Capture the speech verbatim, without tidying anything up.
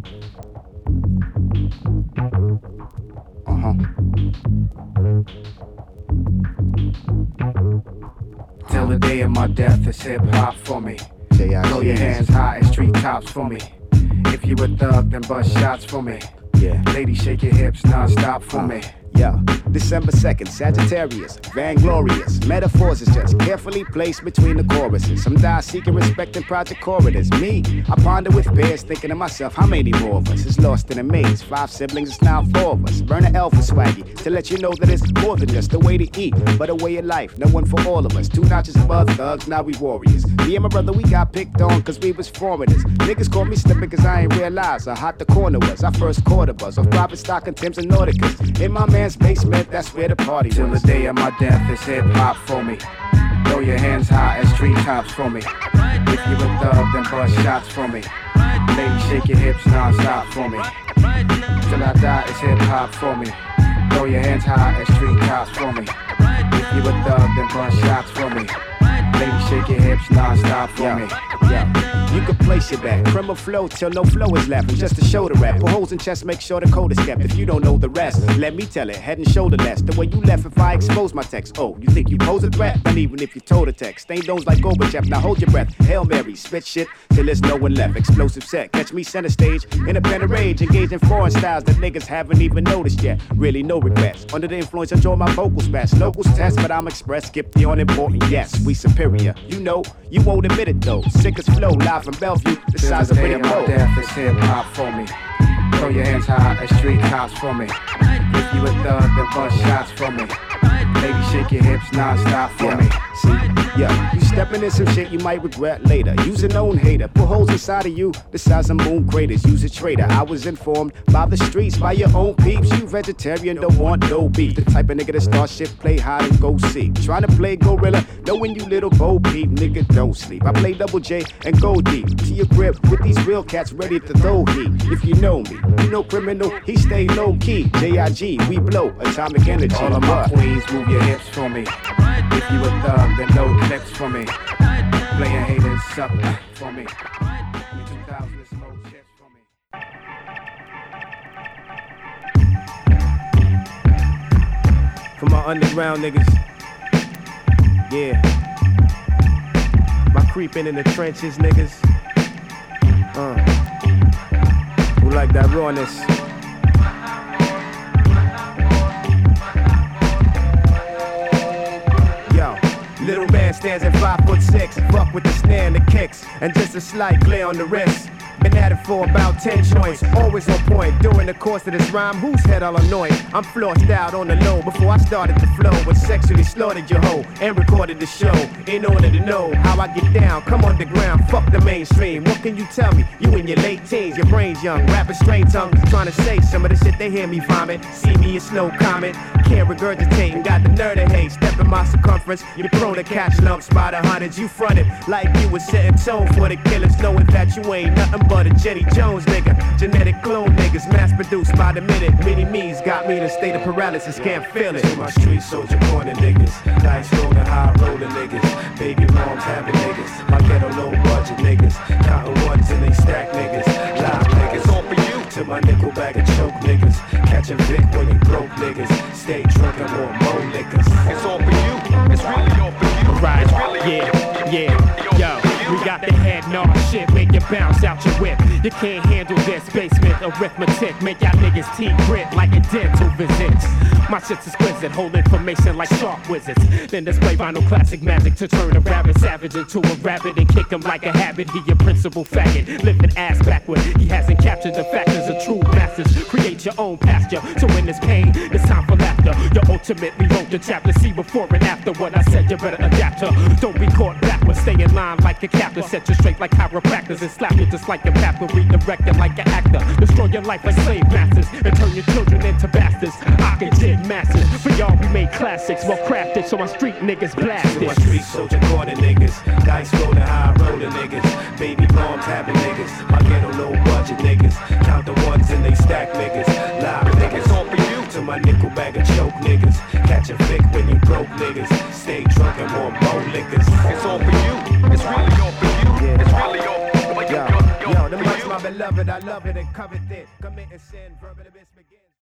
Uh-huh. Till the day of my death, it's hip-hop for me. Throw your hands high as treetops for me. If you a thug, then bust shots for me. Yeah. Lady, shake your hips non-stop for uh. me. Yo, December second, Sagittarius, vainglorious. Metaphors is just carefully placed between the choruses. Some die seeking respect in project corridors. Me, I ponder with bears, thinking to myself, how many more of us is lost in a maze? Five siblings, it's now four of us. Burn an L for swaggy, to let you know that it's more than just a way to eat, but a way of life. No one for all of us. Two notches above thugs, now we warriors. Me and my brother, we got picked on cause we was foreigners. Niggas called me slipping cause I ain't realize how hot the corner was. Our first quarter buzz of private stock and Timbs and Nauticas. In my man's basement, that's where the party was. Till the day of my death, it's hip-hop for me. Throw your hands high as treetops for me. If you a thug, then bust shots for me. Lady, shake your hips non-stop for me. Till I die, it's hip-hop for me. Throw your hands high as treetops for me. If you a thug, then bust shots for me. Lady, shake your hips non-stop for yeah. me. Yeah. You can place your back, criminal flow till no flow is left. And just to show the rap, put holes in chest, make sure the code is kept. If you don't know the rest, let me tell it, head and shoulder less. The way you left if I expose my text. Oh, you think you pose a threat? And even if you told a text, stain those like Gorbachev. Now hold your breath, Hail Mary, spit shit till there's no one left. Explosive set, catch me center stage in a pen of rage, engaging foreign styles that niggas haven't even noticed yet. Really no regrets. Under the influence, enjoy my vocals best. Locals test, but I'm express. Skip the unimportant. Yes, we superior. You know, you won't admit it though. Sickest flow, live from Bellevue, the size of Pretty Mo. Death is hip-hop for me. Throw your hands high as street cops for me. If you a thug, then bust shots for me. Baby, shake your hips non-stop for yeah. me. See, yeah, you stepping in some shit you might regret later. Use a known hater, put holes inside of you the size of moon craters. Use a traitor. I was informed by the streets, by your own peeps. You vegetarian, don't want no beef. The type of nigga that start shit, play hide and go seek. Trying to play gorilla, knowing you little bo peep, nigga don't sleep. I play double J and go deep to your grip with these real cats ready to throw heat. If you know me, you know criminal, he stay low key. J I G, we blow atomic energy. All of my queens, move your hips for me. If you a thug, then no clips for me. Playing haters, suck for me. two thousand smoke chips for me. For my underground niggas, yeah. My creeping in the trenches niggas, uh. Who like that rawness? Little man stands at five foot six, fuck with the snare and the kicks, and just a slight glare on the wrist. Been at it for about ten joints, always on point. During the course of this rhyme, whose head I'll annoy? I'm flossed out on the low before I started to flow, but sexually slaughtered your hoe and recorded the show in order to know how I get down. Come on the ground, fuck the mainstream. What can you tell me? You in your late teens, your brain's young, rapping straight tongue, trying to say some of the shit they hear me vomit. See me as no comment, can't regurgitate and got the nerve to hate. Step in my circumference, you're prone to catch lumps by the hundreds. You fronted like you was setting tone for the killers, knowing that you ain't nothing but a Jenny Jones nigga. Genetic clone niggas, mass produced by the minute. Mini me's got me in a state of paralysis, can't feel it. To my street soldier corner niggas, nice rolling, high rolling niggas, baby moms having niggas, my ghetto low budget niggas, counting ones and they stack niggas, live niggas, all for you. To my nickel bag of choke niggas, catching Vic when you broke niggas, stay drunk and want more liquors. It's all for you, it's really all for you. Right, really yeah, yeah, yo. We got the head gnaw shit, make you bounce out your whip. You can't handle this basement arithmetic, make y'all niggas teeth grit like a dental visit. My shit's exquisite, hold information like sharp wizards. Then display vinyl classic magic to turn a rabid savage into a rabbit and kick him like a habit. He your principal faggot, living ass backward. He hasn't captured the factors of true masters. Create your own pasture, so in this pain, it's time for laughter. You ultimately wrote the chapter, see before and after what I said, you better adapt her. Don't be caught backwards, stay in line like a captor. Set you straight like chiropractors and slap you just like a papa. Redirect you like an actor, destroy your life like slave masters and turn your children into bastards. I can dig masses, for y'all we made classics, well crafted, so my street niggas blasted. To my street soldier corner niggas, dice rolling, high rolling niggas, baby moms having niggas, my ghetto low budget niggas, count the ones and they stack niggas, live niggas, all for you. To my nickel bag of choke niggas, catching Vic when you broke niggas, stay drunk and want more liquors. It's all for you, it's really all for you, it's really all for you. Yo, yo, them lights my love it, I love it and covet it. Committing sin, verbal abyss begins.